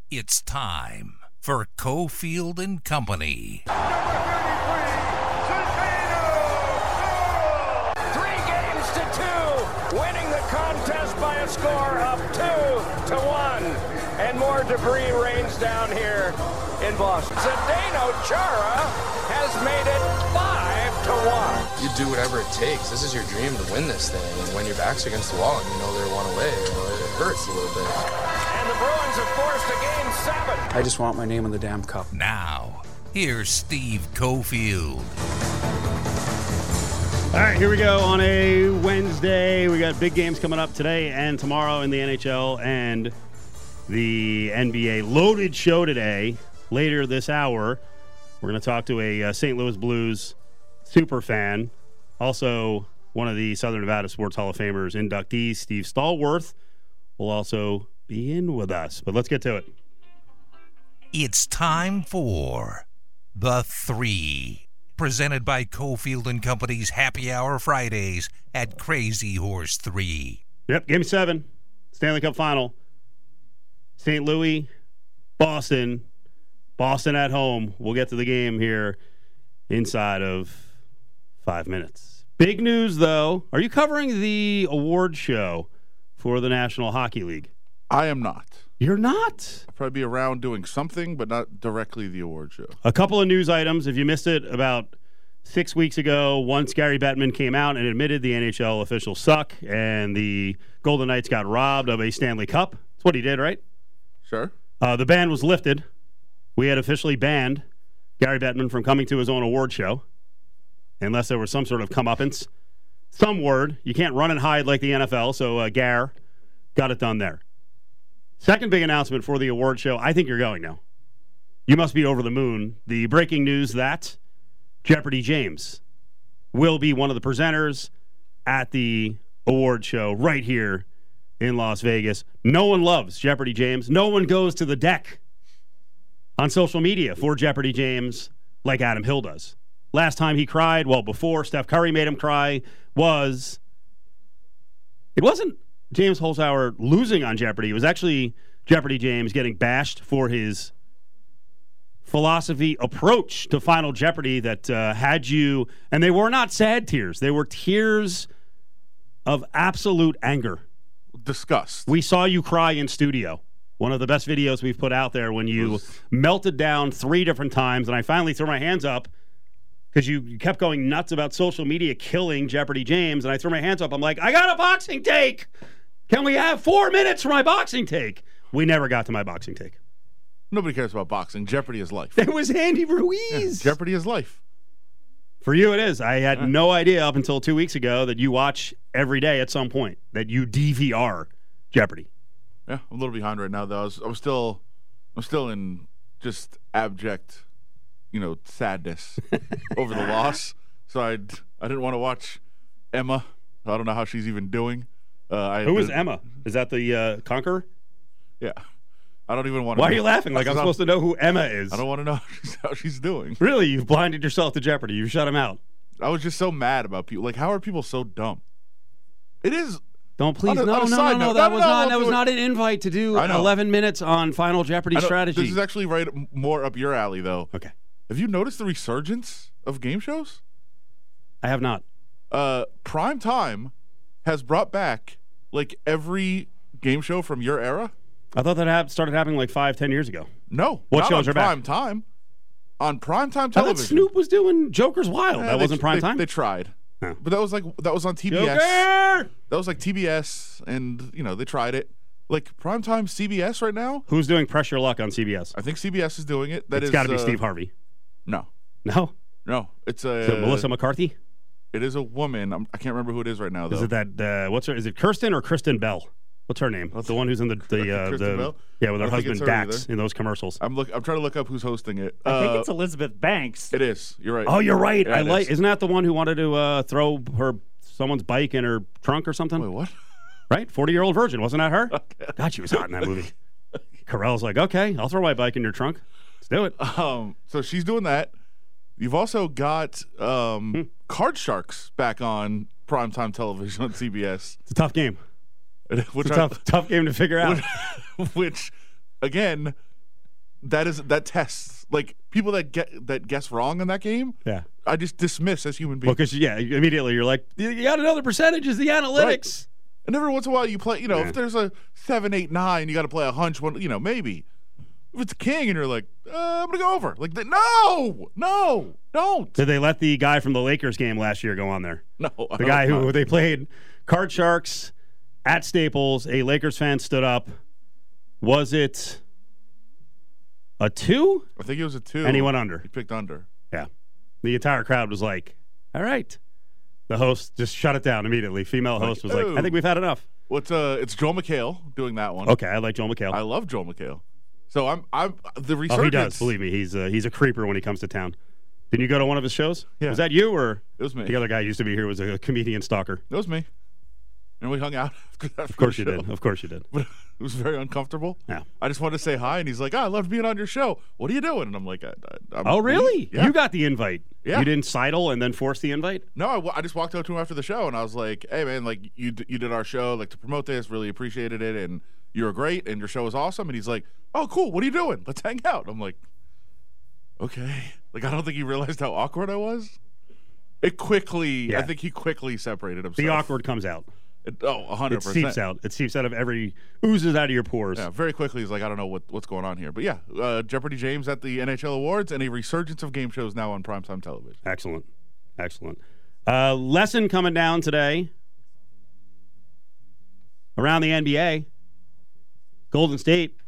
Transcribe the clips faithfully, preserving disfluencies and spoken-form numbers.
It's time for Cofield and Company. Three games to two, winning the contest by a score of two to one. And more debris rains down here in Boston. Zdeno Chara has made it five to one. You do whatever it takes. This is your dream to win this thing. And when your back's against the wall and you know they're one away, you know, it hurts a little bit. And the Bruins have forced a game seven. I just want my name in the damn cup. Now, here's Steve Cofield. All right, here we go on a Wednesday. We got big games coming up today and tomorrow in the N H L and the N B A. Loaded show today. Later this hour, we're going to talk to a uh, Saint Louis Blues super fan, also one of the Southern Nevada Sports Hall of Famers inductees, Steve Stallworth, will also be in with us. But let's get to it. It's time for The Three, presented by Cofield and Company's Happy Hour Fridays at Crazy Horse three. Yep, Game seven, Stanley Cup Final. Saint Louis, Boston. Boston at home. We'll get to the game here inside of five minutes. Big news, though. Are you covering the award show for the National Hockey League? I am not. You're not? I'll probably be around doing something, but not directly the award show. A couple of news items. If you missed it about six weeks ago, once Gary Bettman came out and admitted the N H L officials suck and the Golden Knights got robbed of a Stanley Cup. That's what he did, right? Sure. Uh, the ban was lifted. We had officially banned Gary Bettman from coming to his own award show, unless there was some sort of comeuppance. Some word. You can't run and hide like the N F L, so uh, Gar got it done there. Second big announcement for the award show. I think you're going now. You must be over the moon. The breaking news that Jeopardy James will be one of the presenters at the award show right here in Las Vegas. No one loves Jeopardy James. No one goes to the deck on social media for Jeopardy James like Adam Hill does. Last time he cried, well, before Steph Curry made him cry, was... It wasn't James Holzhauer losing on Jeopardy. It was actually Jeopardy James getting bashed for his philosophy approach to Final Jeopardy that uh, had you... And they were not sad tears. They were tears of absolute anger. Disgust. We saw you cry in studio. One of the best videos we've put out there when you was... melted down three different times, and I finally threw my hands up because you, you kept going nuts about social media killing Jeopardy James, and I threw my hands up. I'm like, I got a boxing take. Can we have four minutes for my boxing take? We never got to my boxing take. Nobody cares about boxing. Jeopardy is life. It was Andy Ruiz. Yeah, Jeopardy is life. For you, it is. I had yeah. no idea up until two weeks ago that you watch every day at some point, that you D V R Jeopardy. Yeah, I'm a little behind right now, though. I was, I was still, I'm still in just abject, you know, sadness over the loss. So I, I didn't want to watch Emma. I don't know how she's even doing. Uh, I Who been, is Emma? Is that the uh, Conqueror? Yeah, I don't even want to. Why know. are you laughing? Like I'm supposed to know who Emma is. I don't want to know how she's, how she's doing. Really, you've blinded yourself to Jeopardy. You've shut him out. I was just so mad about people. Like, how are people so dumb? It is. Don't please. A, no, no, no, no, no. That was no, not. That was not an invite to do eleven minutes on Final Jeopardy strategy. This is actually right more up your alley, though. Okay. Have you noticed the resurgence of game shows? I have not. Uh, Prime Time has brought back like every game show from your era. I thought that ha- started happening like five, ten years ago. No. What not shows on are Prime back? Time. On Prime Time I television. thought Snoop was doing Joker's Wild. Eh, that they, wasn't Prime they, Time? They tried. Oh. But that was like that was on T B S. Joker! That was like T B S, and you know they tried it. Like primetime C B S right now. Who's doing Press Your Luck on C B S? I think C B S is doing it. That it's is got to be uh, Steve Harvey. No, no, no. It's a is it Melissa McCarthy. It is a woman. I'm, I can't remember who it is right now. Though. Is it that? Uh, what's her? Is it Kirsten or Kristen Bell? What's her name? The one who's in the the, uh, the Bell? yeah with her husband her Dax either. in those commercials. I'm look. I'm trying to look up who's hosting it. I uh, think it's Elizabeth Banks. It is. You're right. Oh, you're right. Yeah, I like. is. Isn't that the one who wanted to uh, throw her someone's bike in her trunk or something? Wait, what? Right, forty-year-old virgin. Wasn't that her? Okay. God, she was hot in that movie. Carell's like, okay, I'll throw my bike in your trunk. Let's do it. Um, so she's doing that. You've also got um, hmm. Card Sharks back on primetime television on C B S. It's a tough game. Which it's a I, tough, tough game to figure out. Which, which, again, that is that tests like people that get that guess wrong in that game. Yeah. I just dismiss as human beings. Well, because yeah, immediately you're like, you got another percentage is the analytics. Right. And every once in a while you play, you know, Yeah. if there's a seven, eight, nine, you got to play a hunch one, you know, maybe. If it's a king and you're like, uh, I'm gonna go over. Like, no, no, don't. Did they let the guy from the Lakers game last year go on there? No, I The hope guy who not. they played Card Sharks at Staples. A Lakers fan stood up. Was it a two? I think it was a two. And he went under. He picked under. Yeah. The entire crowd was like, all right. The host just shut it down immediately. Female host was like, "Oh." I think we've had enough. What's uh? It's Joel McHale doing that one. Okay, I like Joel McHale. I love Joel McHale. So I'm I'm the resurgence. Oh, he does. Believe me, he's uh, he's a creeper when he comes to town. Didn't you go to one of his shows? Yeah. Was that you or It was me. the other guy who used to be here was a comedian stalker? It was me. And we hung out. After that Of course you did. Of course you did. But it was very uncomfortable. Yeah. I just wanted to say hi, and he's like, oh, "I loved being on your show. What are you doing?" And I'm like, I, I, I'm, Oh, really? Yeah. You got the invite. Yeah. You didn't sidle and then force the invite? No, I, wa- I just walked up to him after the show, and I was like, "Hey, man, like you d- you did our show, like to promote this, really appreciated it, and you were great, and your show was awesome." And he's like, "Oh, cool. What are you doing? Let's hang out." I'm like, "Okay." Like I don't think he realized how awkward I was. It quickly, Yeah. I think he quickly separated himself. The awkward comes out. It, oh, one hundred It percent. seeps out. It seeps out of every, oozes out of your pores. Yeah, very quickly. He's like, I don't know what, what's going on here. But yeah, uh, Jeopardy James at the N H L Awards and a resurgence of game shows now on primetime television. Excellent. Excellent. Uh, lesson coming down today around the N B A. Golden State.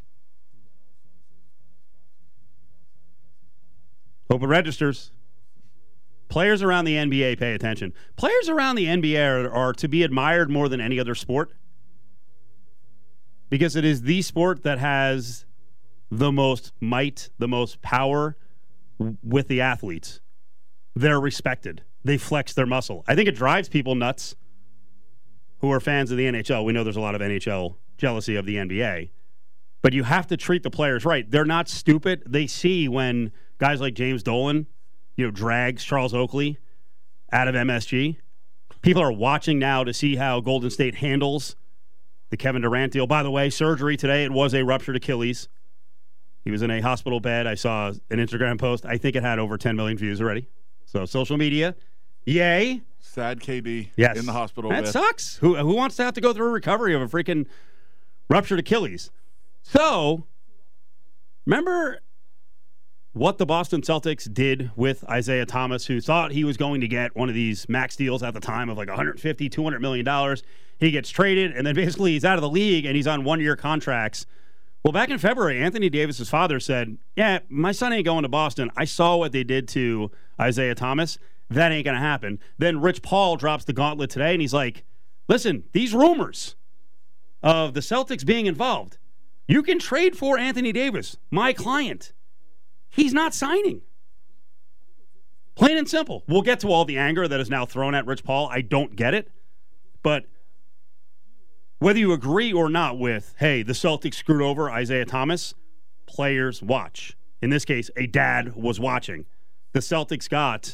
Hope it registers. Players around the N B A pay attention. Players around the N B A are, are to be admired more than any other sport because it is the sport that has the most might, the most power w- with the athletes. They're respected. They flex their muscle. I think it drives people nuts who are fans of the N H L. We know there's a lot of N H L jealousy of the N B A. But you have to treat the players right. They're not stupid. They see when guys like James Dolan, you know, drags Charles Oakley out of M S G. People are watching now to see how Golden State handles the Kevin Durant deal. By the way, surgery today, it was a ruptured Achilles. He was in a hospital bed. I saw an Instagram post. I think it had over ten million views already. So social media, yay. Sad K D Yes. in the hospital That bed. sucks. Who, who wants to have to go through a recovery of a freaking ruptured Achilles? So, remember what the Boston Celtics did with Isaiah Thomas, who thought he was going to get one of these max deals at the time of like one hundred fifty, two hundred million dollars. He gets traded, and then basically he's out of the league, and he's on one-year contracts. Well, back in February, Anthony Davis's father said, yeah, my son ain't going to Boston. I saw what they did to Isaiah Thomas. That ain't going to happen. Then Rich Paul drops the gauntlet today, and he's like, listen, these rumors of the Celtics being involved, you can trade for Anthony Davis, my client. He's not signing. Plain and simple. We'll get to all the anger that is now thrown at Rich Paul. I don't get it. But whether you agree or not with, hey, the Celtics screwed over Isaiah Thomas, players watch. In this case, a dad was watching. The Celtics got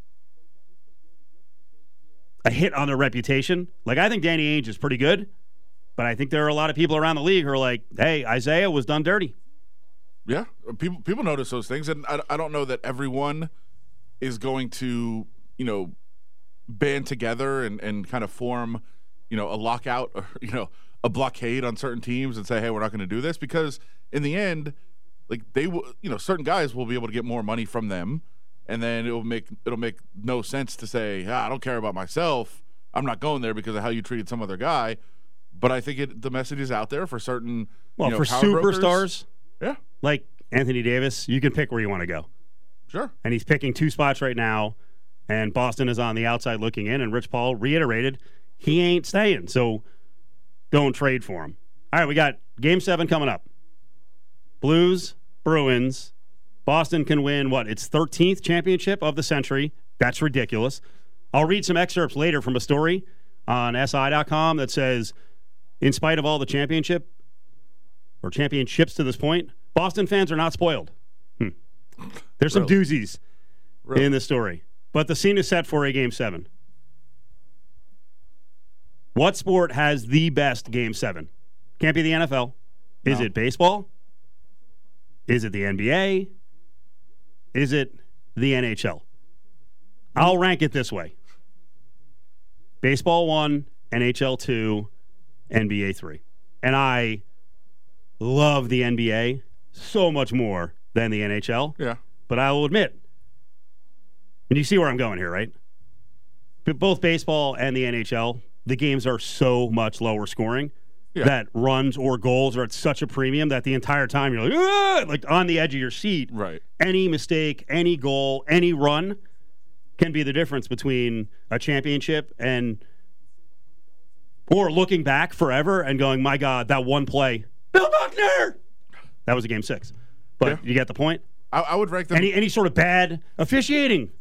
a hit on their reputation. Like, I think Danny Ainge is pretty good, but I think there are a lot of people around the league who are like, hey, Isaiah was done dirty. Yeah, people people notice those things, and I, I don't know that everyone is going to, you know, band together and, and kind of form, you know, a lockout or, you know, a blockade on certain teams and say, hey, we're not going to do this, because in the end, like they will, you know, certain guys will be able to get more money from them, and then it'll make it'll make no sense to say, ah, I don't care about myself. I'm not going there because of how you treated some other guy. But I think it, the message is out there for certain, Well, you know, for power brokers. superstars Yeah, like Anthony Davis, you can pick where you want to go. sure. And he's picking two spots right now, and Boston is on the outside looking in, and Rich Paul reiterated he ain't staying, so don't trade for him. All right, we got Game seven coming up. Blues, Bruins. Boston can win, what, its thirteenth championship of the century. That's ridiculous. I'll read some excerpts later from a story on S I dot com that says, in spite of all the championship or championships to this point, Boston fans are not spoiled. Hmm. There's some Really? doozies Really? in the story. But the scene is set for a Game seven. What sport has the best Game seven? Can't be the N F L. Is No. it baseball? Is it the N B A? Is it the N H L? I'll rank it this way. Baseball one, N H L two, N B A three. And I love the N B A so much more than the N H L. Yeah. But I will admit, and you see where I'm going here, right? But both baseball and the N H L, the games are so much lower scoring Yeah. that runs or goals are at such a premium that the entire time you're like, "Ah!" like on the edge of your seat. Right. Any mistake, any goal, any run can be the difference between a championship and or looking back forever and going, my God, that one play, Bill Buckner! That was a game six. But Yeah. you get the point? I, I would rank them. Any any sort of bad officiating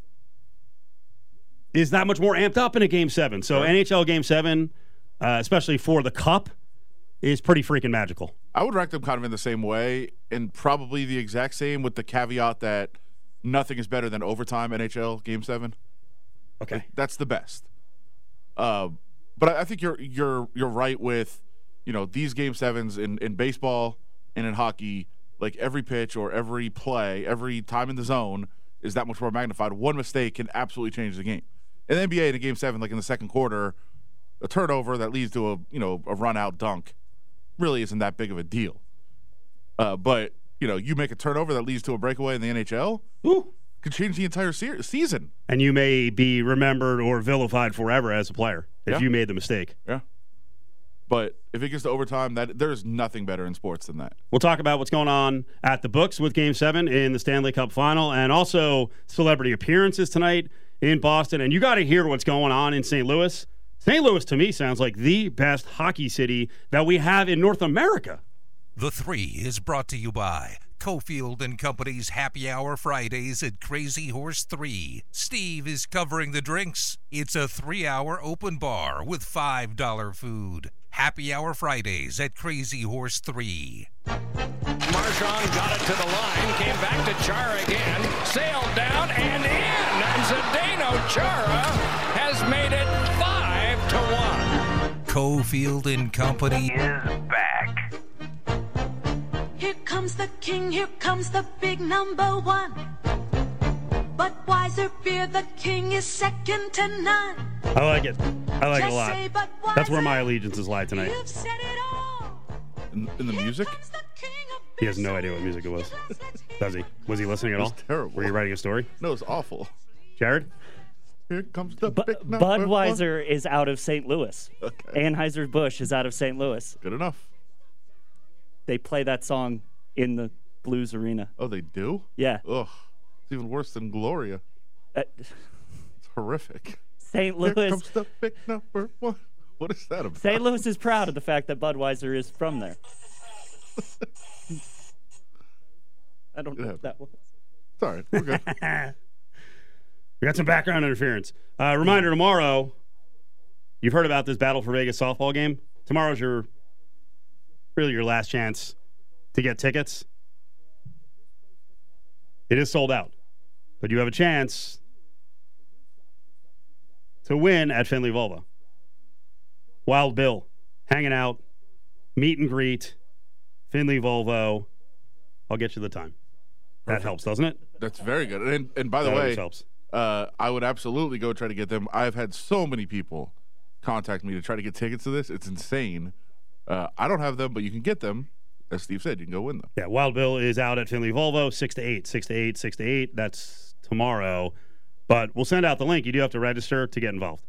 is that much more amped up in a game seven. So Right. N H L game seven, uh, especially for the Cup, is pretty freaking magical. I would rank them kind of in the same way, and probably the exact same, with the caveat that nothing is better than overtime N H L Game Seven. Okay. That's the best. Uh, but I, I think you're you're you're right with, you know, these Game Sevens in, in baseball and in hockey. Like every pitch or every play, every time in the zone is that much more magnified. One mistake can absolutely change the game. In the N B A, in a Game Seven, like in the second quarter, a turnover that leads to a you know a run out dunk really isn't that big of a deal. Uh, but you know, you make a turnover that leads to a breakaway in the N H L, Ooh. could change the entire se- season. And you may be remembered or vilified forever as a player if Yeah. you made the mistake. Yeah. But if it gets to overtime, that there's nothing better in sports than that. We'll talk about what's going on at the books with Game seven in the Stanley Cup Final and also celebrity appearances tonight in Boston. And you got to hear what's going on in Saint Louis. Saint Louis, to me, sounds like the best hockey city that we have in North America. The Three is brought to you by Cofield and Company's Happy Hour Fridays at Crazy Horse three. Steve is covering the drinks. It's a three-hour open bar with five dollars food. Happy Hour Fridays at Crazy Horse three. Marchand got it to the line, came back to Chara again, sailed down and in, and Zdeno Chara has made it five to one. Cofield and Company is back. Here comes the king, here comes the big number one. Budweiser beer, the king is second to none. I like it. I like it a Just lot. say Budweiser, That's where my allegiances lie tonight. You've said it all. In, in the Here music, comes the king of He has no beer, idea what music it was. Does he? Was he listening at It all? was terrible. Were you writing a story? no, it's awful. Jared? Here comes the Bu- big number one. Budweiser is out of Saint Louis. Okay. Anheuser-Busch is out of Saint Louis. Good enough. They play that song in the Blues Arena. Oh, they do? Yeah. Ugh. It's even worse than Gloria. Uh, It's horrific. Saint Here Louis. comes the big number one. What is that about? Saint Louis is proud of the fact that Budweiser is from there. I don't know what that was. It's all right. We're good. We got some background interference. Uh, reminder tomorrow, you've heard about this Battle for Vegas softball game. Tomorrow's your really your last chance to get tickets. It is sold out, but you have a chance to win at Findlay Volvo. Wild Bill, hanging out, meet and greet, Findlay Volvo. I'll get you the time. That helps, doesn't it? That's very good. And and by the That way, always helps. uh, I would absolutely go try to get them. I've had so many people contact me to try to get tickets to this. It's insane. Uh, I don't have them, but you can get them. As Steve said, you can go win them. Yeah, Wild Bill is out at Findlay Volvo, six to eight, six to eight, six to eight. That's tomorrow. But we'll send out the link. You do have to register to get involved.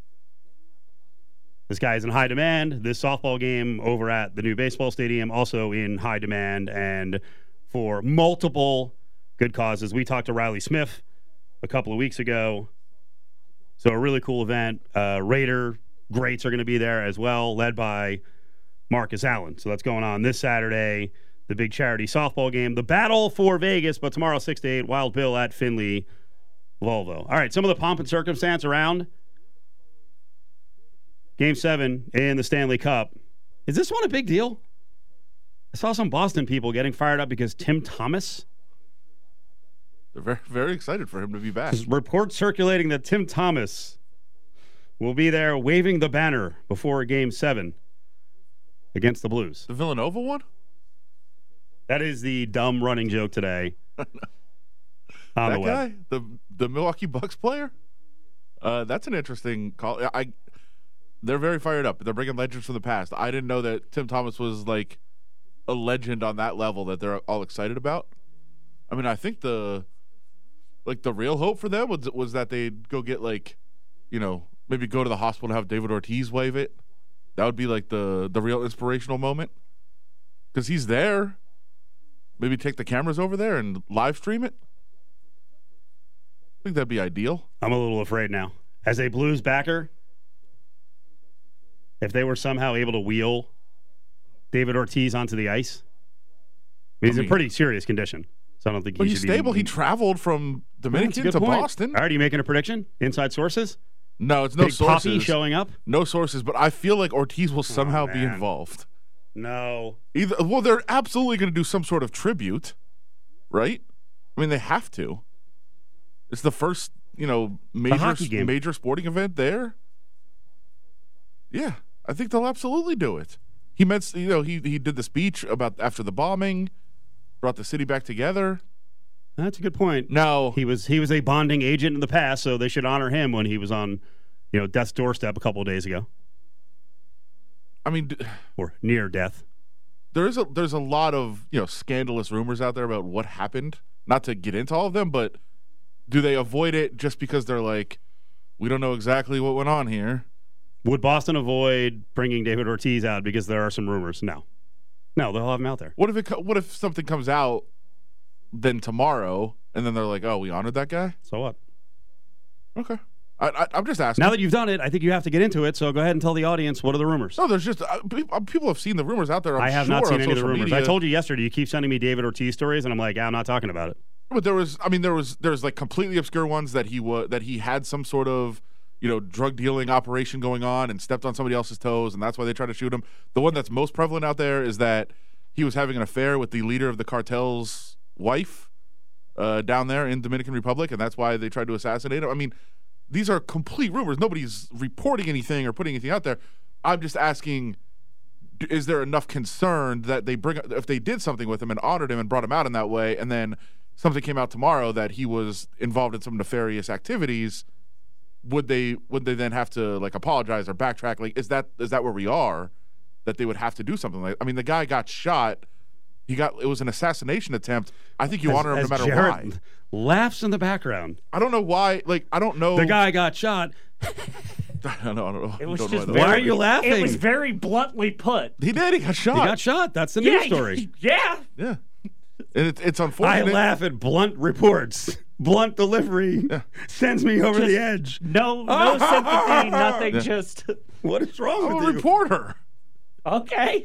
This guy is in high demand. This softball game over at the new baseball stadium, also in high demand and for multiple good causes. We talked to Riley Smith a couple of weeks ago. So a really cool event. Uh, Raider greats are going to be there as well, led by Marcus Allen. So that's going on this Saturday, the big charity softball game, the battle for Vegas, but tomorrow six to eight, Wild Bill at Findlay Volvo. All right, some of the pomp and circumstance around Game seven in the Stanley Cup. Is this one a big deal? I saw some Boston people getting fired up because Tim Thomas. They're very, very excited for him to be back. There's reports circulating that Tim Thomas will be there waving the banner before Game seven against the Blues. The Villanova one? That is the dumb running joke today. on that the web. guy, the the Milwaukee Bucks player. Uh, that's an interesting call. I, they're very fired up. They're bringing legends from the past. I didn't know that Tim Thomas was like a legend on that level that they're all excited about. I mean, I think the like the real hope for them was was that they'd go get like, you know, maybe go to the hospital and have David Ortiz wave it. That would be like the the real inspirational moment because he's there. Maybe take the cameras over there and live stream it. I think that'd be ideal. I'm a little afraid now. As a Blues backer, if they were somehow able to wheel David Ortiz onto the ice, I mean, he's I mean, in pretty serious condition. So I don't think but he he's should stable. be. He traveled from Dominican to point. Boston. All right, are you making a prediction? Inside sources? No, it's no Big sources. Poppy showing up? No sources, but I feel like Ortiz will somehow be man. involved. No. Either well, they're absolutely going to do some sort of tribute, right? I mean, they have to. It's the first, you know, major hockey game. major sporting event there. Yeah, I think they'll absolutely do it. He meant, you know, he he did the speech about after the bombing, brought the city back together. That's a good point. Now He was he was a bonding agent in the past, so they should honor him when he was on, you know, death's doorstep a couple of days ago, I mean, d- or near death. there is a there's a lot of, you know, scandalous rumors out there about what happened. Not to get into all of them, but do they avoid it just because they're like, we don't know exactly what went on here? Would Boston avoid bringing David Ortiz out because there are some rumors? No. No, they'll have him out there. What if it? co- What if something comes out then tomorrow, and then they're like, "Oh, we honored that guy." So what? Okay, I, I, I'm just asking. Now that you've done it, I think you have to get into it, so go ahead and tell the audience what are the rumors. no, there's just uh, pe- uh, people have seen the rumors out there. I'm I have sure, not seen on any of the social rumors. media. I told you yesterday, you keep sending me David Ortiz stories, and I'm like, yeah, I'm not talking about it. But there was, I mean, there was, there's like completely obscure ones that he was that he had some sort of, you know, drug dealing operation going on and stepped on somebody else's toes, and that's why they tried to shoot him. The one that's most prevalent out there is that he was having an affair with the leader of the cartel's wife uh, down there in Dominican Republic, and that's why they tried to assassinate him. I mean, these are complete rumors. Nobody's reporting anything or putting anything out there. I'm just asking, d- is there enough concern that they bring if they did something with him and honored him and brought him out in that way, and then something came out tomorrow that he was involved in some nefarious activities, would they would they then have to like apologize or backtrack? Like, is that is that where we are? That they would have to do something like? I mean, the guy got shot. He got it was an assassination attempt. I think you As- honor him no as matter Jarrett why. laughs in the background. I don't know why. Like, I don't know. The guy got shot. I don't know. I don't know. It was don't know just why Why that- are you laughing? It was very bluntly put. He did. He got shot. He got shot. That's the news yeah, story. Yeah. Yeah. And it's it's I unfortunate. laugh at blunt reports. Blunt delivery sends me over the edge. No, no sympathy, nothing. Yeah. Just What is wrong I'm with a you? reporter. okay.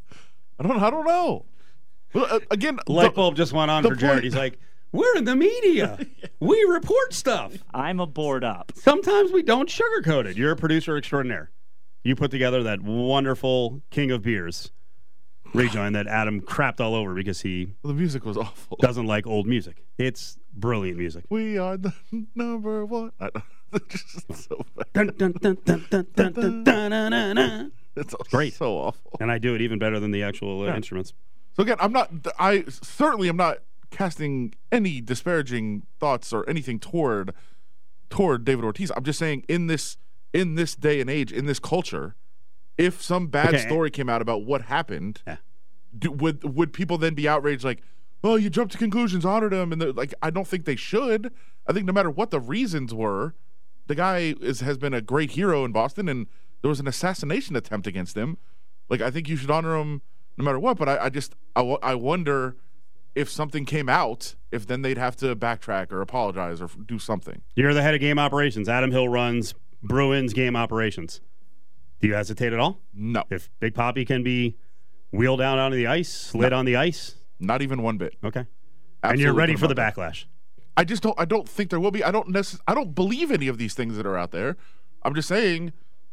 I don't. I don't know. Well, uh, again, Light the- bulb just went on the for Jared. point- He's like, we're in the media. We report stuff. I'm aboard up. Sometimes we don't sugarcoat it. You're a producer extraordinaire. You put together that wonderful King of Beers rejoin that Adam crapped all over because he the music was awful. doesn't like old music. It's brilliant music. We are the number one. I don't, it's just so bad. Dun, dun, dun, dun, dun, dun, dun, dun, dun, dun, dun. It's Great. so awful. And I do it even better than the actual uh, Yeah. instruments. So again, I'm not. I certainly am not casting any disparaging thoughts or anything toward toward David Ortiz. I'm just saying in this in this day and age, in this culture, if some bad Okay. story came out about what happened, Yeah. do, would would people then be outraged? Like, oh, you jumped to conclusions, honored him, and they're like, I don't think they should. I think no matter what the reasons were, the guy is has been a great hero in Boston, and there was an assassination attempt against him. Like, I think you should honor him no matter what. But I, I just I, w- I wonder if something came out, if then they'd have to backtrack or apologize or f- do something. You're the head of game operations. Adam Hill runs Bruins game operations. Do you hesitate at all? No, If Big Poppy can be wheeled down onto the ice, slid on the ice, not even one bit. okay. And you're Absolutely ready put for him the out there. backlash. I just don't. I don't think there will be. I don't necess- I don't believe any of these things that are out there. I'm just saying,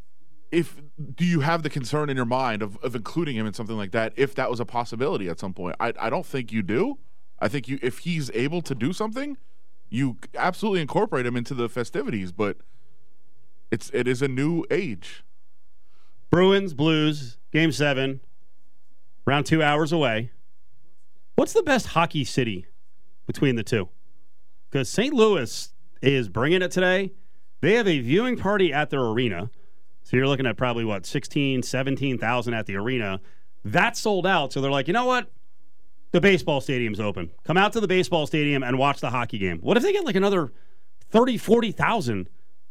if do you have the concern in your mind of, of including him in something like that? If that was a possibility at some point, I I don't think you do. I think you if he's able to do something, you absolutely incorporate him into the festivities. But it's it is a new age. Bruins, Blues, game seven, around two hours away. What's the best hockey city between the two? Because Saint Louis is bringing it today. They have a viewing party at their arena. So you're looking at probably, what, sixteen, seventeen thousand at the arena. That's sold out. So they're like, you know what? The baseball stadium's open. Come out to the baseball stadium and watch the hockey game. What if they get like another thirty, forty thousand?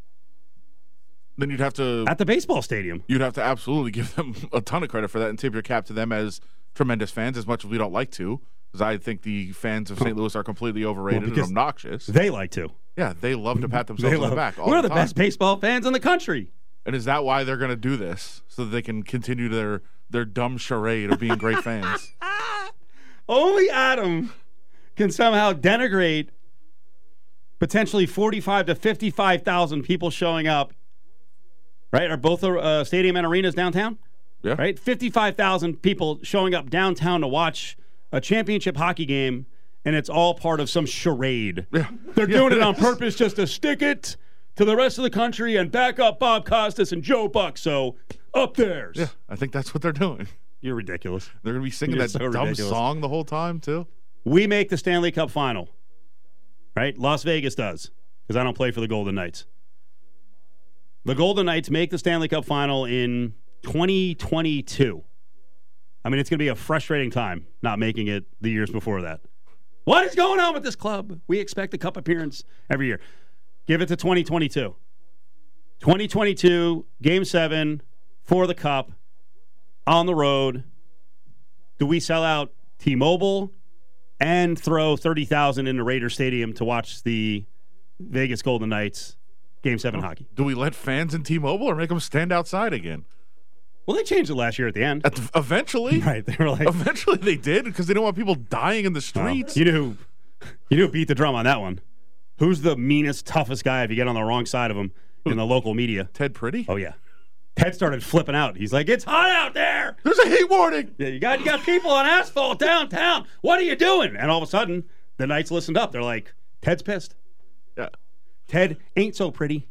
Then you'd have to... At the baseball stadium. You'd have to absolutely give them a ton of credit for that and tip your cap to them as tremendous fans, as much as we don't like to. Because I think the fans of Saint Louis are completely overrated well, and obnoxious. They like to. Yeah, they love to pat themselves on the back all We're the, the time. best baseball fans in the country. And is that why they're going to do this? So that they can continue their, their dumb charade of being great fans? Only Adam can somehow denigrate potentially forty-five to fifty-five thousand people showing up. Right? Are both uh, stadium and arenas downtown? Yeah. Right? fifty-five thousand people showing up downtown to watch a championship hockey game, and it's all part of some charade. Yeah. They're Yeah, doing it it on is. purpose just to stick it to the rest of the country and back up Bob Costas and Joe Buck. So, up theirs. Yeah, I think that's what they're doing. You're ridiculous. They're going to be singing You're that so dumb ridiculous. song the whole time, too. We make the Stanley Cup final. Right? Las Vegas does, because I don't play for the Golden Knights. The Golden Knights make the Stanley Cup final in twenty twenty-two. I mean, it's going to be a frustrating time not making it the years before that. What is going on with this club? We expect a cup appearance every year. Give it to twenty twenty-two. twenty twenty-two, Game seven for the Cup on the road. Do we sell out T-Mobile and throw thirty thousand into Raider Stadium to watch the Vegas Golden Knights Game seven hockey? Do we let fans in T-Mobile or make them stand outside again? Well, they changed it last year at the end. At the, eventually. Right. They were like, Eventually they did because they don't want people dying in the streets. Oh, you know who, you know who beat the drum on that one? Who's the meanest, toughest guy if you get on the wrong side of him in the local media? Ted Pretty? Oh, yeah. Ted started flipping out. He's like, it's hot out there. There's a heat warning. Yeah, you got you got people on asphalt downtown. What are you doing? And all of a sudden, the Knights listened up. They're like, Ted's pissed. Yeah. Ted ain't so pretty.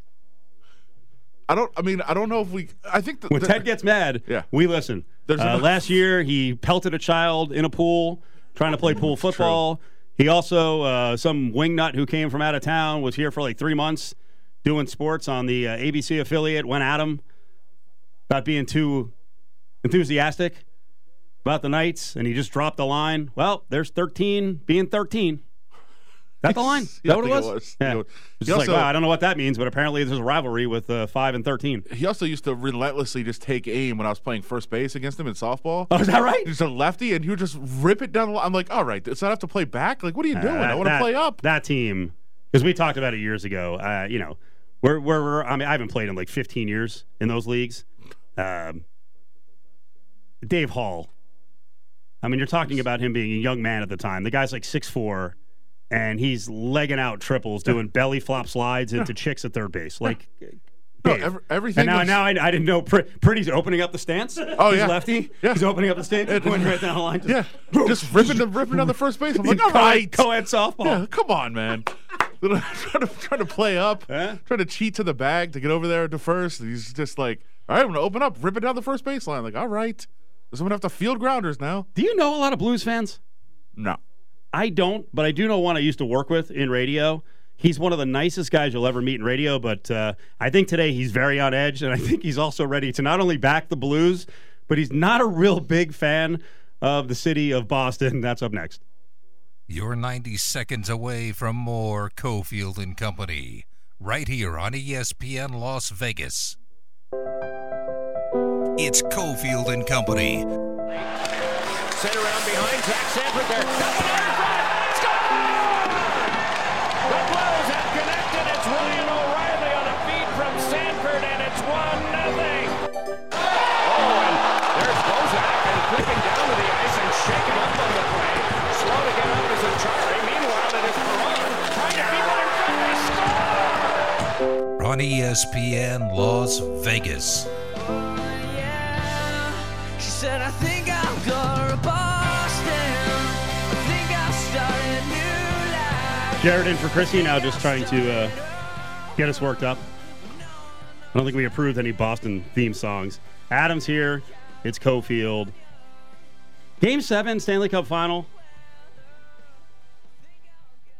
I don't, I mean, I don't know if we, I think the, When the, Ted gets mad, Yeah. we listen. There's Uh, enough- last year, he pelted a child in a pool trying to play pool football. He also, uh, some wingnut who came from out of town, was here for like three months doing sports on the uh, A B C affiliate, went at him about being too enthusiastic about the Knights, and he just dropped the line. Well, there's thirteen being thirteen. Is that the line? Is Yeah, that I what it think was? it was. Yeah. You know, It's he just like, also- wow, I don't know what that means, but apparently there's a rivalry with uh, five and thirteen. he also used to relentlessly just take aim when I was playing first base against him in softball. Oh, is that right? He's a lefty, and he would just rip it down the line. I'm like, all right, so I have to play back? Like, what are you doing? Uh, I want to that- play up. That team, because we talked about it years ago. Uh, you know, we're, we're, we're I mean, I haven't played in like fifteen years in those leagues. Um, Dave Hall. I mean, you're talking about him being a young man at the time. The guy's like six foot four, and he's legging out triples, doing belly flop slides into chicks at third base. Like, No, Dave. every, everything. And now, was- now I, I didn't know. Pr- Pretty's opening up the stance. Oh, He's yeah. lefty. Yeah. He's opening up the stance. Going right down the line. yeah, just ripping the ripping down the first base. I'm like, all Co-ed- right, co-ed softball. yeah, come on, man. trying to trying to play up, Huh? trying to cheat to the bag to get over there to first. He's just like, all right, I'm gonna open up, rip it down the first baseline. Like, all right, does someone have to field grounders now? Do you know a lot of Blues fans? No. I don't, but I do know one I used to work with in radio. He's one of the nicest guys you'll ever meet in radio, but uh, I think today he's very on edge, and I think he's also ready to not only back the Blues, but he's not a real big fan of the city of Boston. That's up next. You're ninety seconds away from more Cofield and Company, right here on E S P N Las Vegas. It's Cofield and Company. Sent around behind Zach Sanford there. Got one out in front. Score! The Blues have connected. It's Ryan O'Reilly on a feed from Sanford, and it's one nothing. Oh, and there's Bozak, and clicking down to the ice and shaking up on the play. Slow to get up is Achari. Meanwhile, it is Perron trying to keep it in front. They score! On E S P N Las Vegas. She said, I think I'll go to Boston. I think I'll start a new life. Jared in for Chrissy now, just trying to uh, get us worked up. I don't think we approved any Boston theme songs. Adam's here. It's Cofield. Game seven, Stanley Cup final.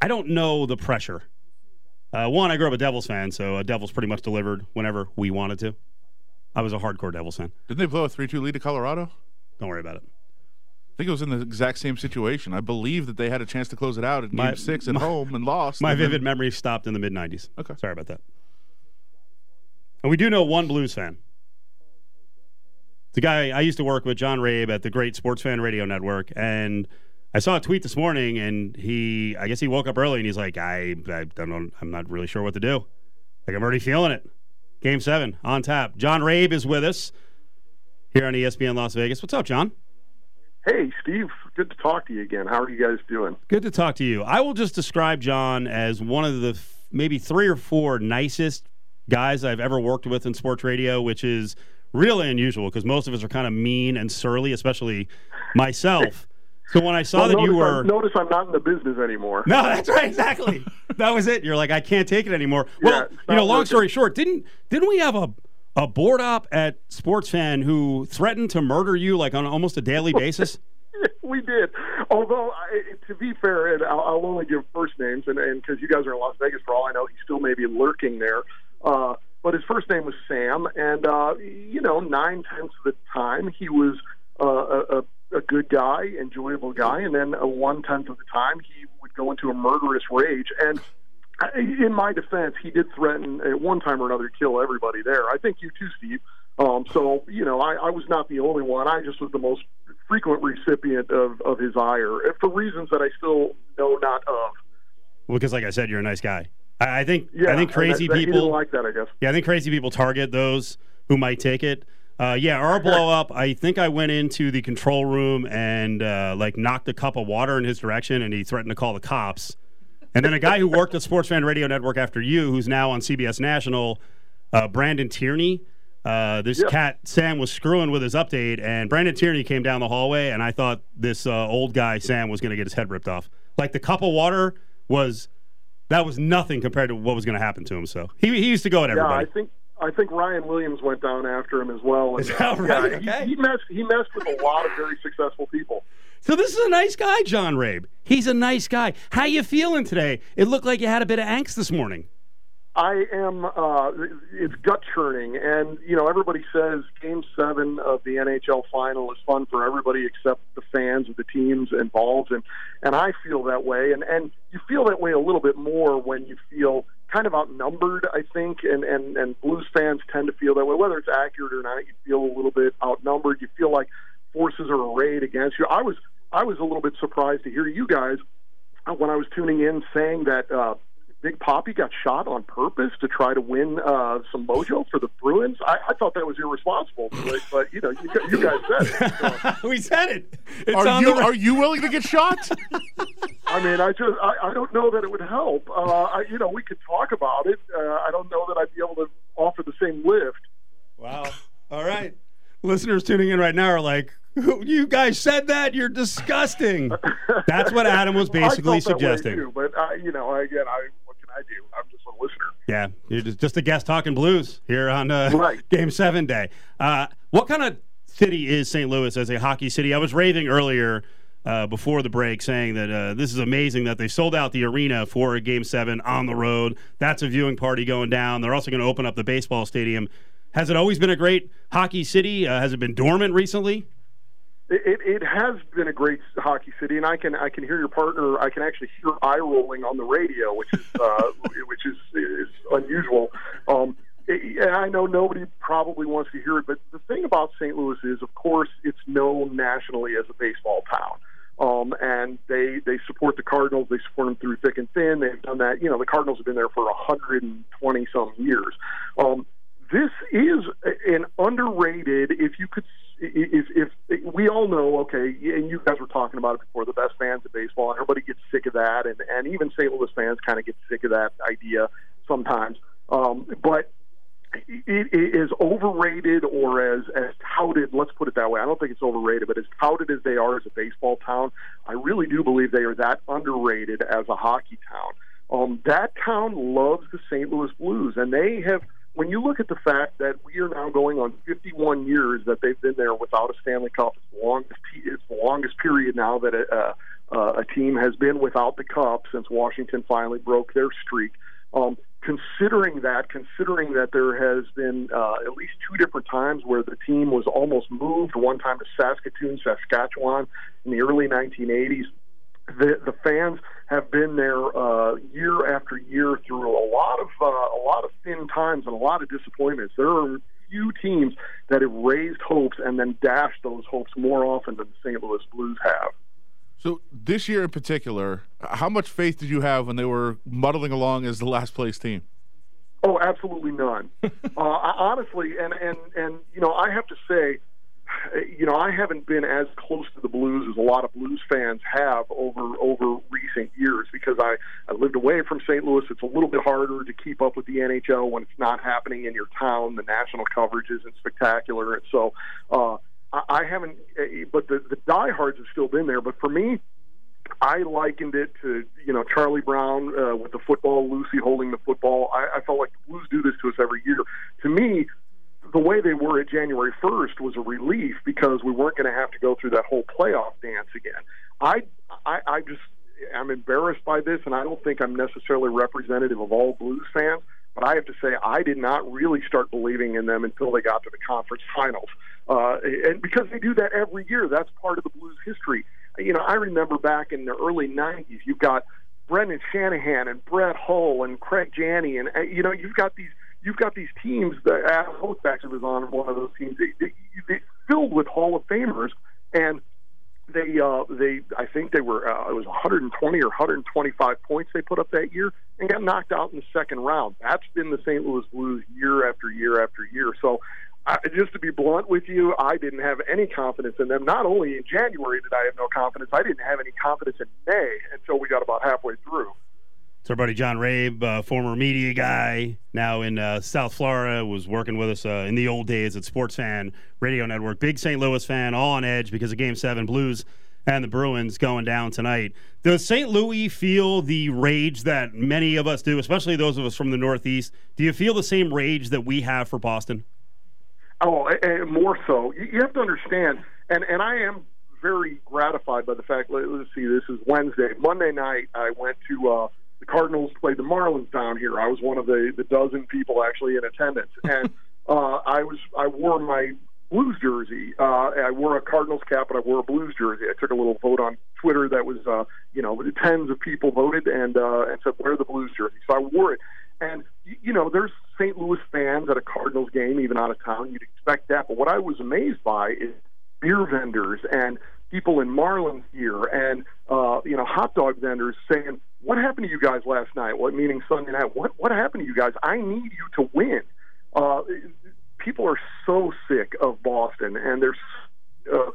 I don't know the pressure. Uh, one, I grew up a Devils fan, so uh, Devils pretty much delivered whenever we wanted to. I was a hardcore Devils fan. Didn't they blow a three two lead to Colorado? Don't worry about it. I think it was in the exact same situation. I believe that they had a chance to close it out in My- Game Six at my- home and lost. My and then- vivid memory stopped in the mid nineties. Okay. Sorry about that. And we do know one Blues fan. The guy I used to work with, John Rabe, at the Great Sports Fan Radio Network, and I saw a tweet this morning, and he, I guess he woke up early, and he's like, I, I don't know, I'm not really sure what to do. Like, I'm already feeling it. Game seven, on tap. John Rabe is with us here on E S P N Las Vegas. What's up, John? Hey, Steve. Good to talk to you again. How are you guys doing? Good to talk to you. I will just describe John as one of the f- maybe three or four nicest guys I've ever worked with in sports radio, which is really unusual because most of us are kind of mean and surly, especially myself. So when I saw well, that you notice were... I'm, notice I'm not in the business anymore. No, that's right, exactly. That was it. You're like, I can't take it anymore. Yeah, Well, it's you not know, long working. story short, didn't didn't we have a a board op at Sports Fan who threatened to murder you like on almost a daily basis? We did. Although, I, to be fair, and I'll, I'll only give first names, and because you guys are in Las Vegas, for all I know, he still may be lurking there. Uh, but his first name was Sam, and, uh, you know, nine-tenths of the time, he was uh, a, a, a good guy, enjoyable guy, and then a one-tenth of the time, he would go into a murderous rage. And in my defense, he did threaten at one time or another to kill everybody there. I think you too, Steve. Um, so, you know, I, I was not the only one. I just was the most frequent recipient of, of his ire for reasons that I still know not of. Well, because like I said, you're a nice guy. I, I think Yeah, I think crazy and that, that, people he didn't like that, I guess. Yeah, I think crazy people target those who might take it. Uh, yeah, our blow up. I think I went into the control room and uh, like knocked a cup of water in his direction, and he threatened to call the cops. And then a guy who worked at Sports Fan Radio Network after you, who's now on C B S National, uh, Brandon Tierney. Uh, this Yeah. cat Sam was screwing with his update, and Brandon Tierney came down the hallway, and I thought this uh, old guy Sam was going to get his head ripped off. Like the cup of water was that was nothing compared to what was going to happen to him. So he he used to go at Yeah, everybody. I think I think Ryan Williams went down after him as well. And, Is that right? yeah, he- Okay. he, messed he messed with a lot of very successful people. So this is a nice guy, John Rabe. He's a nice guy. How you feeling today? It looked like you had a bit of angst this morning. I am. Uh, it's gut churning, and you know everybody says Game Seven of the N H L Final is fun for everybody except the fans of the teams involved, and and I feel that way, and and you feel that way a little bit more when you feel kind of outnumbered, I think, and and and Blues fans tend to feel that way, whether it's accurate or not. You feel a little bit outnumbered. You feel like forces are arrayed against you. I was I was a little bit surprised to hear you guys uh, when I was tuning in saying that. Uh, Big Poppy got shot on purpose to try to win uh, some mojo for the Bruins. I, I thought that was irresponsible, but, but you know, you, you guys said it. So. We said it. It's Are on you the... are you willing to get shot? I mean, I just I, I don't know that it would help. Uh, I, you know, we could talk about it. Uh, I don't know that I'd be able to offer the same lift. Wow. All right. Listeners tuning in right now are like, you guys said that? You're disgusting. That's what Adam was basically I felt that way suggesting. too, but uh, you know, again, I what can I do? I'm just a listener. Yeah, you're just, just a guest talking Blues here on uh, Right. Game seven day. Uh, what kind of city is Saint Louis as a hockey city? I was raving earlier uh, before the break saying that uh, this is amazing that they sold out the arena for a Game seven on the road. That's a viewing party going down. They're also going to open up the baseball stadium. Has it always been a great hockey city? Uh, has it been dormant recently? It, it has been a great hockey city, and I can I can hear your partner. I can actually hear eye rolling on the radio, which is uh, which is, is unusual. Um, and I know nobody probably wants to hear it, but the thing about Saint Louis is, of course, it's known nationally as a baseball town. Um, and they they support the Cardinals. They support them through thick and thin. They've done that. You know, the Cardinals have been there for one hundred twenty some years. Um, This is an underrated, if you could, if, if, if we all know, okay, and you guys were talking about it before, the best fans of baseball, and everybody gets sick of that, and, and even Saint Louis fans kind of get sick of that idea sometimes. Um, but it, it is overrated, or as, as touted, let's put it that way. I don't think it's overrated, but as touted as they are as a baseball town, I really do believe they are that underrated as a hockey town. Um, that town loves the Saint Louis Blues, and they have. When you look at the fact that we are now going on fifty-one years that they've been there without a Stanley Cup, it's the longest, it's the longest period now that a, uh, a team has been without the Cup since Washington finally broke their streak. Um, considering that, considering that there has been uh, at least two different times where the team was almost moved, one time to Saskatoon, Saskatchewan in the early nineteen eighties, the, the fans have been there uh, year after year through a lot of uh, a lot of thin times and a lot of disappointments. There are few teams that have raised hopes and then dashed those hopes more often than the Saint Louis Blues have. So this year in particular, how much faith did you have when they were muddling along as the last place team? Oh, absolutely none. uh, I, honestly, and, and, and, you know, I have to say, you know, I haven't been as close to the Blues as a lot of Blues fans have over over recent years because I, I lived away from Saint Louis. It's a little bit harder to keep up with the N H L when it's not happening in your town. The national coverage isn't spectacular. And so uh, I, I haven't, but the, the diehards have still been there. But for me, I likened it to, you know, Charlie Brown uh, with the football, Lucy holding the football. I, I felt like the Blues do this to us every year. To me, the way they were at January first was a relief because we weren't going to have to go through that whole playoff dance again. I, I, I just, I'm embarrassed by this, and I don't think I'm necessarily representative of all Blues fans, but I have to say I did not really start believing in them until they got to the conference finals. Uh, and because they do that every year, that's part of the Blues history. You know, I remember back in the early nineties, you've got Brendan Shanahan and Brett Hull and Craig Janney, and, you know, you've got these You've got these teams that Adam Holtz actually was on one of those teams. They, they, they filled with Hall of Famers, and they, uh, they, I think they were uh, it was one hundred twenty or one hundred twenty-five points they put up that year, and got knocked out in the second round. That's been the Saint Louis Blues year after year after year. So, uh, just to be blunt with you, I didn't have any confidence in them. Not only in January did I have no confidence, I didn't have any confidence in May until we got about halfway through. It's our buddy John Rabe, uh, former media guy, now in uh, South Florida, was working with us uh, in the old days at Sports Fan Radio Network. Big Saint Louis fan, all on edge because of Game seven, Blues and the Bruins going down tonight. Does Saint Louis feel the rage that many of us do, especially those of us from the Northeast? Do you feel the same rage that we have for Boston? Oh, and more so. You have to understand, and, and I am very gratified by the fact, let, let's see, this is Wednesday. Monday night, I went to uh, – the Cardinals played the Marlins down here. I was one of the, the dozen people actually in attendance, and uh, I was I wore my Blues jersey. Uh, I wore a Cardinals cap, but I wore a Blues jersey. I took a little vote on Twitter that was uh, you know tens of people voted and uh, and said wear the Blues jersey. So I wore it, and you know there's Saint Louis fans at a Cardinals game, even out of town. You'd expect that, but what I was amazed by is beer vendors and people in Marlins gear and uh, you know hot dog vendors saying, "What happened to you guys last night?" What meaning Sunday night? What what happened to you guys? I need you to win. Uh, people are so sick of Boston, and they're uh,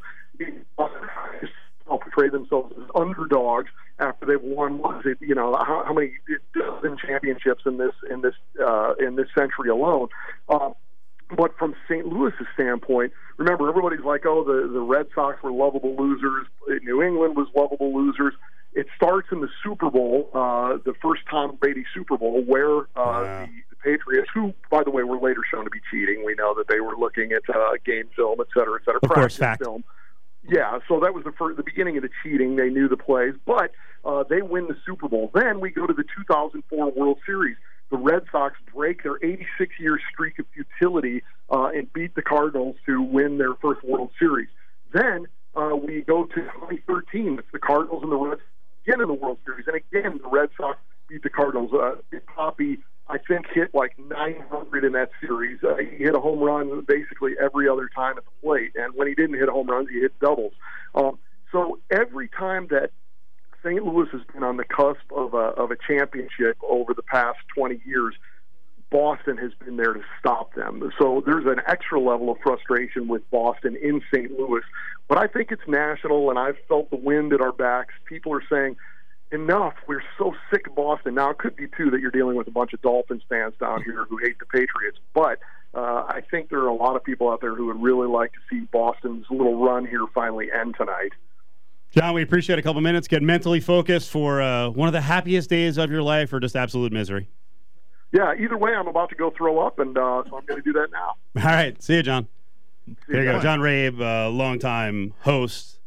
portray themselves as underdogs after they've won. What is it? You know how, how many dozen championships in this in this uh, in this century alone? Uh, But from Saint Louis's standpoint, remember, everybody's like, oh, the, the Red Sox were lovable losers. New England was lovable losers. It starts in the Super Bowl, uh, the first Tom Brady Super Bowl, where uh, wow. the, the Patriots, who, by the way, were later shown to be cheating. We know that they were looking at uh, game film, et cetera, et cetera. Of course, fact. Film. Yeah, so that was the first, the beginning of the cheating. They knew the plays, but uh, they win the Super Bowl. Then we go to the two thousand four World Series. The Red Sox break their eighty-six year streak of futility uh, and beat the Cardinals to win their first World Series. Then uh, we go to twenty thirteen. It's the Cardinals and the Reds again in the World Series. And again, the Red Sox beat the Cardinals. Uh, Poppy, I think, hit like nine hundred in that series. Uh, he hit a home run basically every other time at the plate. And when he didn't hit home runs, he hit doubles. Um, so every time that Saint Louis has been on the cusp of a, of a championship over the past twenty years, Boston has been there to stop them. So there's an extra level of frustration with Boston in Saint Louis. But I think it's national, and I've felt the wind at our backs. People are saying, enough, we're so sick of Boston. Now, it could be, too, that you're dealing with a bunch of Dolphins fans down here who hate the Patriots. But uh, I think there are a lot of people out there who would really like to see Boston's little run here finally end tonight. John, we appreciate a couple minutes. Get mentally focused for uh, one of the happiest days of your life or just absolute misery. Yeah, either way, I'm about to go throw up, and uh, so I'm going to do that now. All right. See you, John. See there you you go. John Rabe, uh, longtime host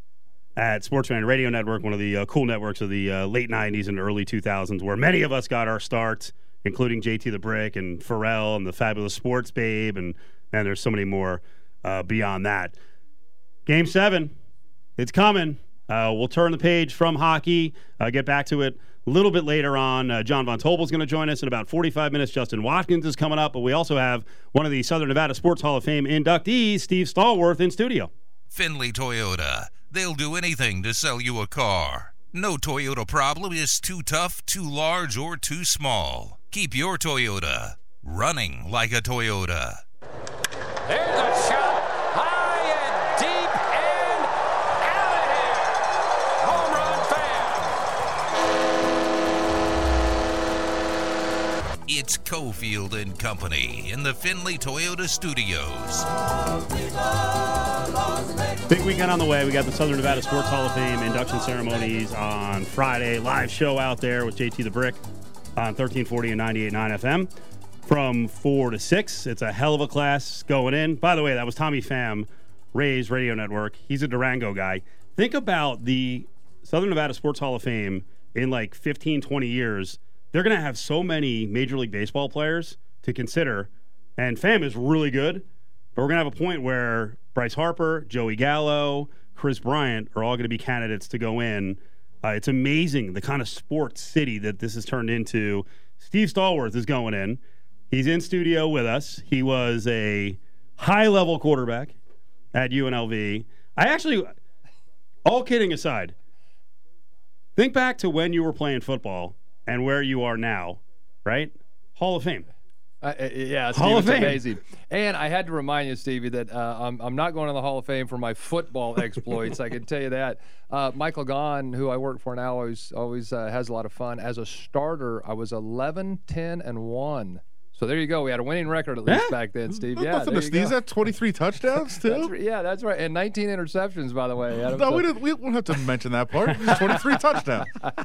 at Sportsman Radio Network, one of the uh, cool networks of the uh, late nineties and early two thousands, where many of us got our starts, including J T the Brick and Pharrell and the Fabulous Sports Babe, and man, there's so many more uh, beyond that. Game seven, it's coming. Uh, we'll turn the page from hockey, uh, get back to it a little bit later on. Uh, John Von Tobel is going to join us in about forty-five minutes. Justin Watkins is coming up, but we also have one of the Southern Nevada Sports Hall of Fame inductees, Steve Stallworth, in studio. Findlay Toyota. They'll do anything to sell you a car. No Toyota problem is too tough, too large, or too small. Keep your Toyota running like a Toyota. There's a shot, high and deep and out of here. Home run fan. It's Cofield and Company in the Findlay Toyota Studios. Big weekend on the way. We got the Southern Nevada Sports Hall of Fame induction ceremonies on Friday. Live show out there with J T the Brick on thirteen forty and ninety-eight point nine F M from four to six. It's a hell of a class going in. By the way, that was Tommy Pham, Ray's Radio Network. He's a Durango guy. Think about the Southern Nevada Sports Hall of Fame in like fifteen, twenty years. They're going to have so many Major League Baseball players to consider. And Pham is really good. But we're going to have a point where Bryce Harper, Joey Gallo, Chris Bryant are all going to be candidates to go in. Uh, it's amazing the kind of sports city that this has turned into. Steve Stallworth is going in. He's in studio with us. He was a high-level quarterback at U N L V. I actually, all kidding aside, think back to when you were playing football and where you are now, right? Hall of Fame. Uh, yeah, Steve, Hall of it's Fame. amazing. And I had to remind you, Stevie, that uh, I'm, I'm not going to the Hall of Fame for my football exploits. I can tell you that. Uh, Michael Gahn, who I work for now, always always uh, has a lot of fun. As a starter, I was eleven, ten, and one. So there you go. We had a winning record at least Yeah. back then, Steve. That's Yeah, nothing there to you sneeze go. at. twenty-three touchdowns, too? That's, right- yeah, that's right. And nineteen interceptions, by the way. Adam. No, So- we, didn't, we won't have to mention that part. Just twenty-three touchdowns.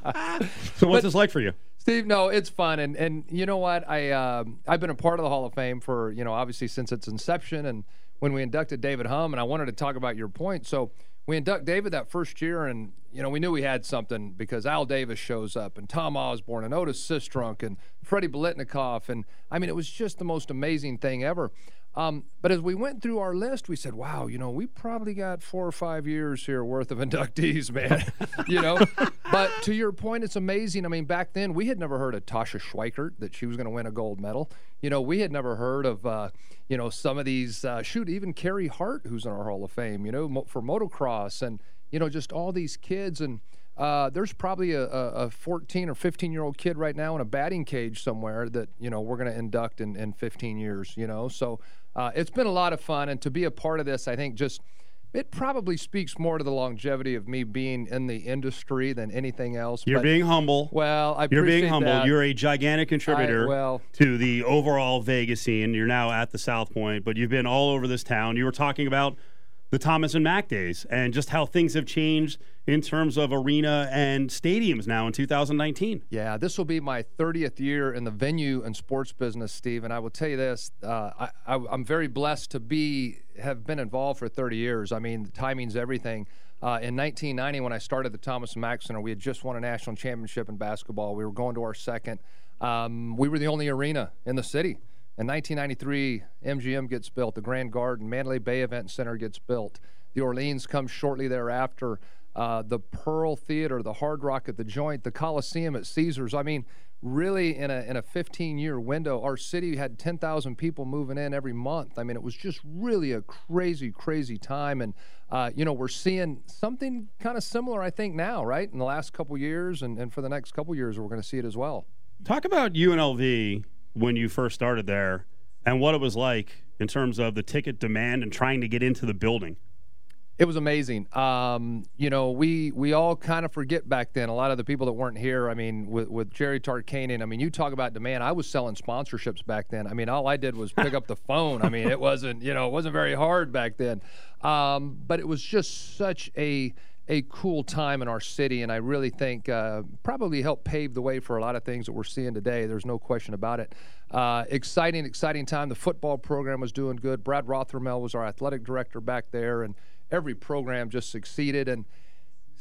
So what's this like for you? Steve, no, it's fun, and and you know what? I um I've been a part of the Hall of Fame for you know obviously since its inception, and when we inducted David Humm, and I wanted to talk about your point. So we induct David that first year, and you know we knew we had something because Al Davis shows up, and Tom Osborne, and Otis Sistrunk, and Freddie Bolitnikoff, and I mean it was just the most amazing thing ever. Um, but as we went through our list, we said, wow, you know, we probably got four or five years here worth of inductees, man. you know, but to your point, it's amazing. I mean, back then we had never heard of Tasha Schweikert, that she was going to win a gold medal. You know, we had never heard of, uh, you know, some of these, uh, shoot, even Carrie Hart, who's in our Hall of Fame, you know, mo- for motocross, and, you know, just all these kids. And uh, there's probably a, a fourteen or fifteen-year-old kid right now in a batting cage somewhere that, you know, we're going to induct in, in fifteen years, you know. So uh, it's been a lot of fun. And to be a part of this, I think just it probably speaks more to the longevity of me being in the industry than anything else. You're but, being humble. Well, I You're being appreciate humble. that. You're a gigantic contributor I- well- to the overall Vegas scene. You're now at the South Point, but you've been all over this town. You were talking about the Thomas and Mack days and just how things have changed in terms of arena and stadiums now in two thousand nineteen. Yeah, this will be my thirtieth year in the venue and sports business, Steve. And I will tell you this: uh, I, I, I'm very blessed to be have been involved for thirty years. I mean, the timing's everything. Uh, in nineteen ninety, when I started the Thomas and Mack Center, we had just won a national championship in basketball. We were going to our second. Um, we were the only arena in the city. In nineteen ninety-three, M G M gets built. The Grand Garden, Mandalay Bay Event Center gets built. The Orleans comes shortly thereafter. Uh, the Pearl Theater, the Hard Rock at the Joint, the Coliseum at Caesars. I mean, really, in a in a fifteen-year window, our city had ten thousand people moving in every month. I mean, it was just really a crazy, crazy time. And, uh, you know, we're seeing something kind of similar, I think, now, right, in the last couple years. And, and for the next couple years, we're going to see it as well. Talk about U N L V when you first started there and what it was like in terms of the ticket demand and trying to get into the building. It was amazing. Um, you know, we we all kind of forget back then. A lot of the people that weren't here. I mean, with, with Jerry Tarkanian. I mean, you talk about demand. I was selling sponsorships back then. I mean, all I did was pick up the phone. I mean, it wasn't you know it wasn't very hard back then. Um, but it was just such a a cool time in our city, and I really think uh, probably helped pave the way for a lot of things that we're seeing today. There's no question about it. Uh, exciting, exciting time. The football program was doing good. Brad Rothermel was our athletic director back there, and every program just succeeded. And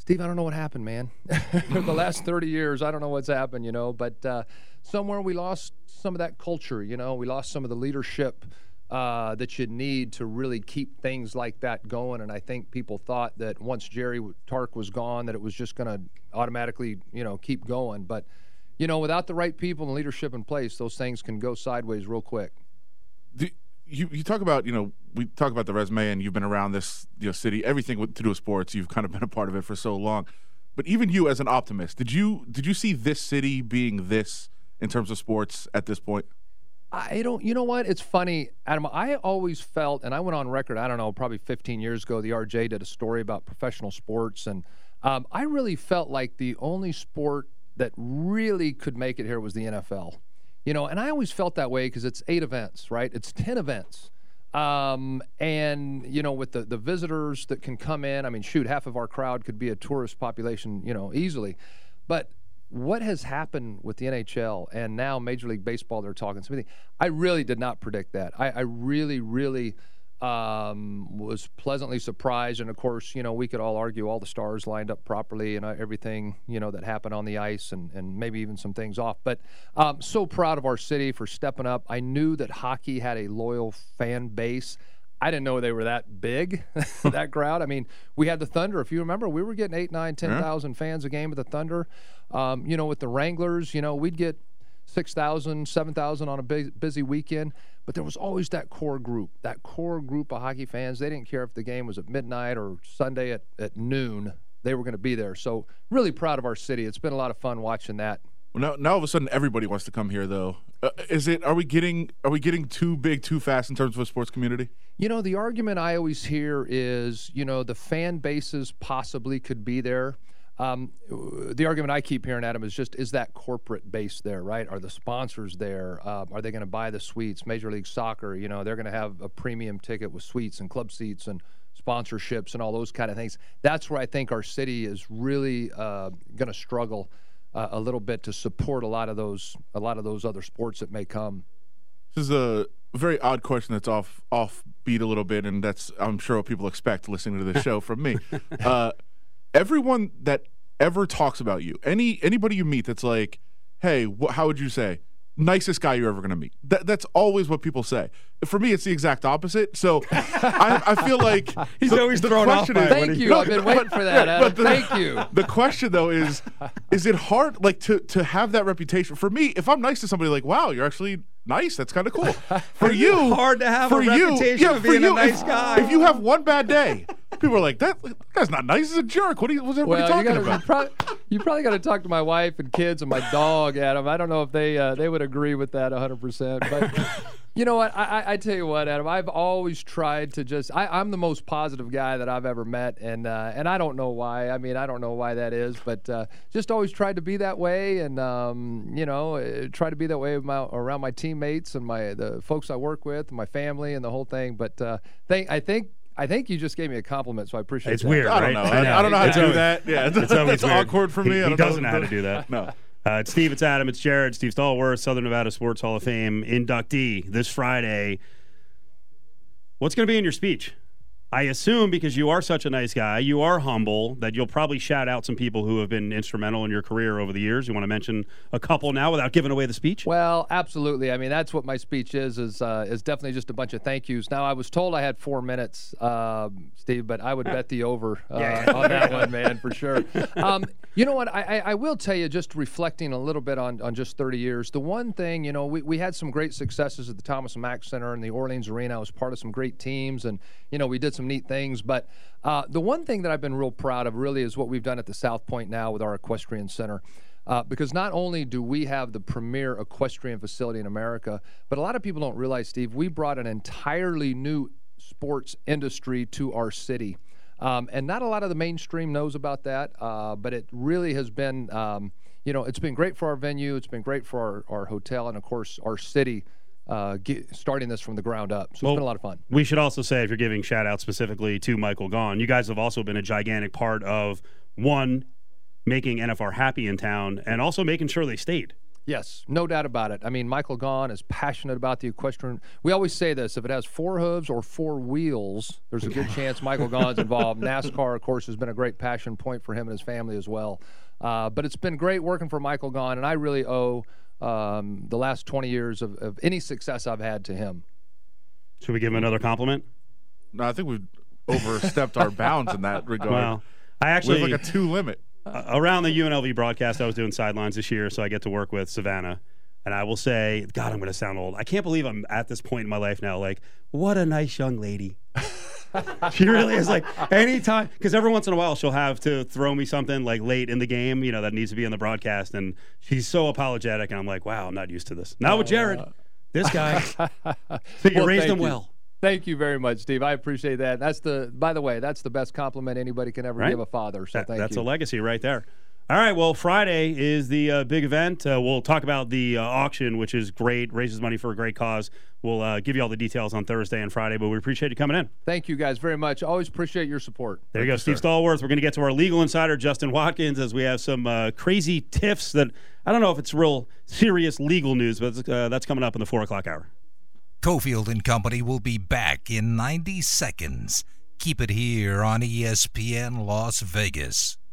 Steve, I don't know what happened, man. The last thirty years, I don't know what's happened, you know, but uh, somewhere we lost some of that culture, you know. We lost some of the leadership uh, that you need to really keep things like that going, and I think people thought that once Jerry Tark was gone that it was just going to automatically, you know, keep going. But, you know, without the right people and leadership in place, those things can go sideways real quick. Do, you, you talk about, you know, we talk about the resume, and you've been around this, you know, city, everything with, to do with sports. You've kind of been a part of it for so long. But even you, as an optimist, did you did you see this city being this in terms of sports at this point? I don't. You know what? It's funny, Adam. I always felt, and I went on record. I don't know, probably fifteen years ago, the R J did a story about professional sports, and um, I really felt like the only sport that really could make it here was the N F L. You know, and I always felt that way because it's eight events, right? It's ten events. Um, and, you know, with the, the visitors that can come in, I mean, shoot, half of our crowd could be a tourist population, you know, easily. But what has happened with the N H L and now Major League Baseball, they're talking to me, I really did not predict that. I, I really, really um, was pleasantly surprised. And, of course, you know, we could all argue all the stars lined up properly and everything, you know, that happened on the ice and, and maybe even some things off. But um, so proud of our city for stepping up. I knew that hockey had a loyal fan base. I didn't know they were that big, that crowd. I mean, we had the Thunder. If you remember, we were getting eight, nine, ten thousand yeah. fans a game at the Thunder. Um, you know, with the Wranglers, you know, we'd get six thousand, seven thousand on a big, busy weekend. But there was always that core group, that core group of hockey fans. They didn't care if the game was at midnight or Sunday at, at noon. They were going to be there. So really proud of our city. It's been a lot of fun watching that. Well, now, now all of a sudden everybody wants to come here, though. Uh, is it? Are we getting? Are we getting too big, too fast in terms of a sports community? You know, the argument I always hear is, you know, the fan bases possibly could be there. Um, the argument I keep hearing, Adam, is just, is that corporate base there, right? Are the sponsors there? Uh, are they going to buy the suites? Major League Soccer, you know, they're going to have a premium ticket with suites and club seats and sponsorships and all those kind of things. That's where I think our city is really uh, going to struggle uh, a little bit to support a lot of those, a lot of those other sports that may come. This is a very odd question that's off off beat a little bit, and that's, I'm sure, what people expect listening to this show from me. Uh, everyone that ever talks about you, any anybody you meet that's like, hey, wh- how would you say? Nicest guy you're ever going to meet. That, that's always what people say. For me, it's the exact opposite. So I, I feel like he's the, always the thrown off by it. Thank you. No, I've been waiting for that, Adam. The, Thank you. The question, though, is, is it hard, like, to, to have that reputation? For me, if I'm nice to somebody, like, wow, you're actually nice, that's kind of cool. For you, hard to have for a you, reputation yeah, of being you, a nice if, guy. If you have one bad day, people are like, that, that guy's not nice, he's a jerk. What are you, what's everybody well, talking you gotta, about? You probably, you probably got to talk to my wife and kids and my dog, Adam. I don't know if they uh, they would agree with that one hundred percent. But you know what? I, I, I tell you what, Adam, I've always tried to just I, – I'm the most positive guy that I've ever met, and uh, and I don't know why. I mean, I don't know why that is, but uh, just always tried to be that way and, um, you know, uh, try to be that way with my, around my teammates and my the folks I work with, and my family and the whole thing. But uh, think, I think – I think you just gave me a compliment, so I appreciate it's that. It's weird, I right? don't know. I, I don't know how it's to do always, that. Yeah, it's, it's always that's weird. awkward for me. He, I don't he doesn't know. know how to do that. No. Uh, it's Steve, it's Adam, it's Jared, Steve Stallworth, Southern Nevada Sports Hall of Fame inductee this Friday. What's going to be in your speech? I assume because you are such a nice guy, you are humble, that you'll probably shout out some people who have been instrumental in your career over the years. You want to mention a couple now without giving away the speech? Well, absolutely. I mean, that's what my speech is, is uh, is definitely just a bunch of thank yous. Now, I was told I had four minutes, uh, Steve, but I would bet the over uh, yeah. on that one, man, for sure. Um, you know what? I, I, I will tell you, just reflecting a little bit on, on just thirty years, the one thing, you know, we, we had some great successes at the Thomas and Mack Center and the Orleans Arena. I was part of some great teams, and, you know, we did some neat things. But uh, the one thing that I've been real proud of really is what we've done at the South Point now with our equestrian center. Uh, because not only do we have the premier equestrian facility in America, but a lot of people don't realize, Steve, we brought an entirely new sports industry to our city. Um, and not a lot of the mainstream knows about that, uh, but it really has been, um, you know, it's been great for our venue. It's been great for our, our hotel and, of course, our city. Uh, get, starting this from the ground up. So well, it's been a lot of fun. We should also say, if you're giving shout-outs specifically to Michael Gaughan, you guys have also been a gigantic part of, one, making N F R happy in town, and also making sure they stayed. Yes, no doubt about it. I mean, Michael Gaughan is passionate about the equestrian. We always say this, if it has four hooves or four wheels, there's a good chance Michael Gaughan's involved. NASCAR, of course, has been a great passion point for him and his family as well. Uh, but it's been great working for Michael Gaughan, and I really owe um, the last twenty years of, of any success I've had to him. Should we give him another compliment? No, I think we've overstepped our bounds in that regard. Well, I actually we have like a two limit. Uh, around the U N L V broadcast, I was doing sidelines this year, so I get to work with Savannah. And I will say, God, I'm going to sound old. I can't believe I'm at this point in my life now. Like, what a nice young lady. She really is. Like, anytime, because every once in a while she'll have to throw me something like late in the game, you know, that needs to be in the broadcast. And she's so apologetic. And I'm like, wow, I'm not used to this. Not with Jared. Uh, this guy. So you well, raised him you. well. Thank you very much, Steve. I appreciate that. That's the, by the way, that's the best compliment anybody can ever right? give a father. So that, thank that's you. That's a legacy right there. All right. Well, Friday is the uh, big event. Uh, we'll talk about the uh, auction, which is great, raises money for a great cause. We'll uh, give you all the details on Thursday and Friday, but we appreciate you coming in. Thank you guys very much. Always appreciate your support. There you Thank go, you, Steve sir. Stallworth. We're going to get to our legal insider, Justin Watkins, as we have some uh, crazy tiffs that I don't know if it's real serious legal news, but uh, that's coming up in the four o'clock hour. Cofield and Company will be back in ninety seconds. Keep it here on E S P N Las Vegas.